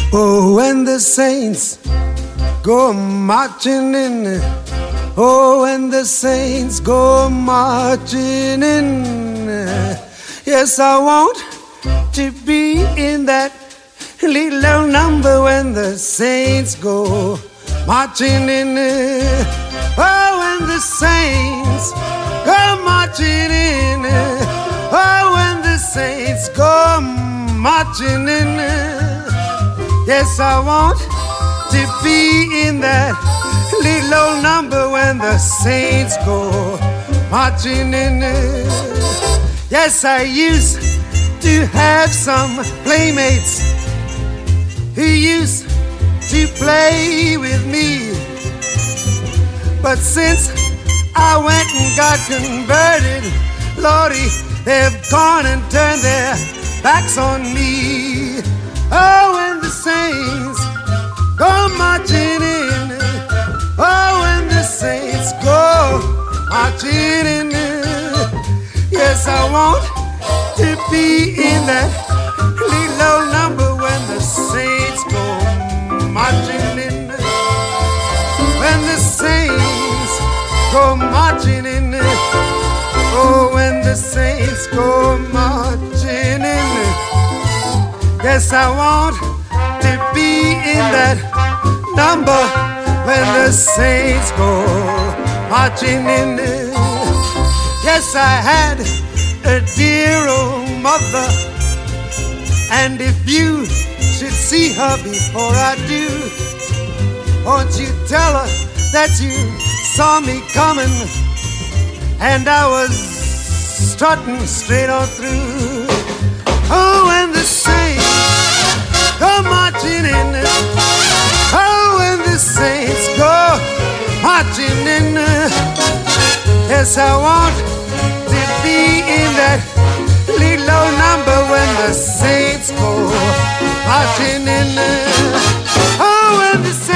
Oh, when the saints go marching in. Oh, when the saints go marching in. Yes, I want to be in that little number when the saints go marching in. Oh, when the saints go marching in. Oh, when the saints go marching in. Yes, I want to be in that little old number when the saints go marching in. Yes, I used to have some playmates who used to play with me, but since I went and got converted, Lordy, they've gone and turned their backs on me. Oh, when the saints go marching in. Oh, when the saints go marching in. Yes, I want to be in that little old number when the saints go marching in. When the saints go marching in. Oh, when the saints go marching in. Yes, I want to be in that number when the saints go marching in. Yes, I had a dear old mother, and if you should see her before I do, won't you tell her that you saw me coming and I was strutting straight on through. Oh, when the saints go marching in. Oh, when the saints go marching in. Yes, I want to be in that little old number when the saints go marching in. Oh, when the